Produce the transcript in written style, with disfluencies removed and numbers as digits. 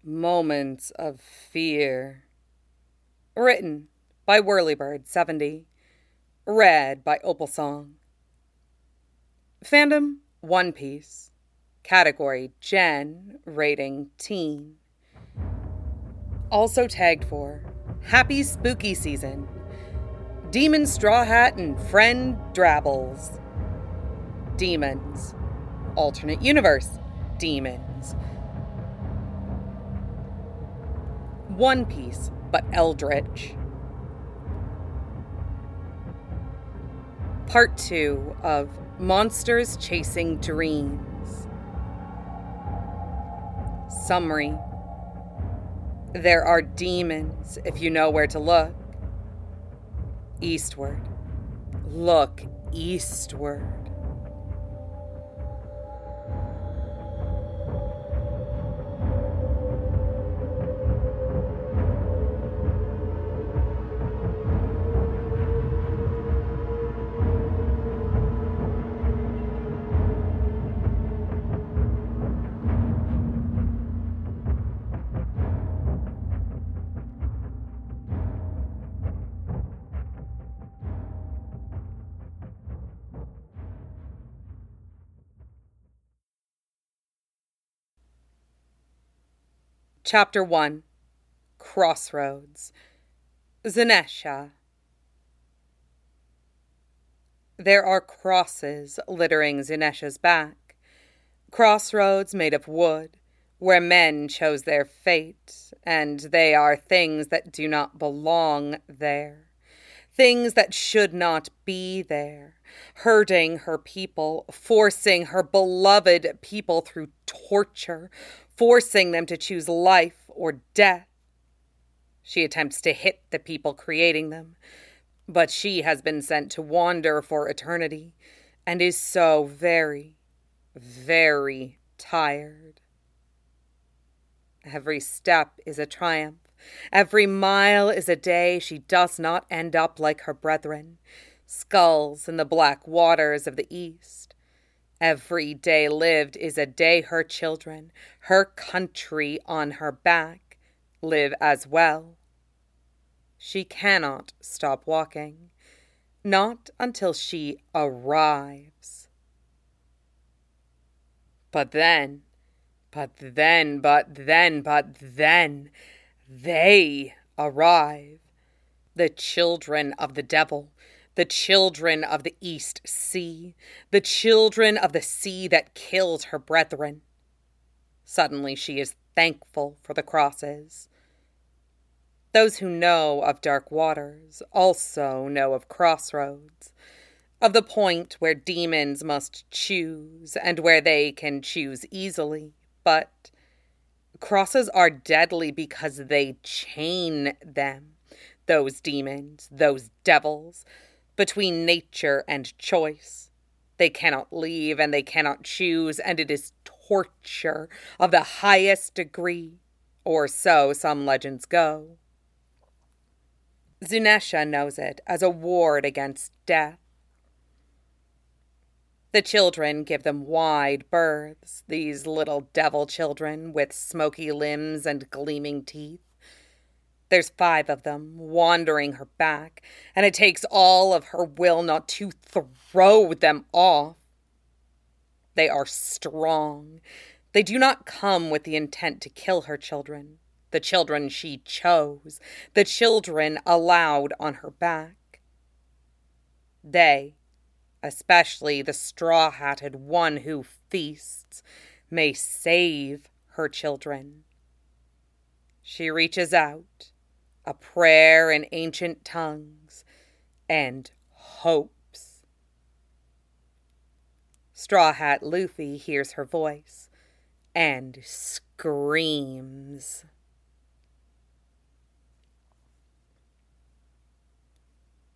Moments of Fear. Written by Whirlybird70. Read by Opalsong. Fandom: One Piece. Category: Gen. Rating: Teen. Also tagged for Happy Spooky Season. Demon Straw Hat and Friend Drabbles. Demons. Alternate Universe. Demons. One Piece, but eldritch. Part 2 of Monsters Chasing Dreams. Summary. There are demons if you know where to look. Eastward. Look eastward. Chapter 1. Crossroads. Zunesha. There are crosses littering Zunesha's back. Crossroads made of wood, where men chose their fate, and they are things that do not belong there. Things that should not be there, hurting her people, forcing her beloved people through torture, forcing them to choose life or death. She attempts to hit the people creating them, but she has been sent to wander for eternity and is so very, very tired. Every step is a triumph. Every mile is a day she does not end up like her brethren, skulls in the black waters of the east. Every day lived is a day her children, her country on her back, live as well. She cannot stop walking, not until she arrives. But then, they arrive. The children of the devil, the children of the East Sea, the children of the sea that killed her brethren. Suddenly she is thankful for the crosses. Those who know of dark waters also know of crossroads, of the point where demons must choose and where they can choose easily, but crosses are deadly because they chain them, those demons, those devils, between nature and choice. They cannot leave and they cannot choose, and it is torture of the highest degree, or so some legends go. Zunesha knows it as a ward against death. The children give them wide berths, these little devil children with smoky limbs and gleaming teeth. There's 5 of them wandering her back, and it takes all of her will not to throw them off. They are strong. They do not come with the intent to kill her children, the children she chose, the children allowed on her back. They, especially the straw-hatted one who feasts, may save her children. She reaches out, a prayer in ancient tongues, and hopes. Straw Hat Luffy hears her voice and screams.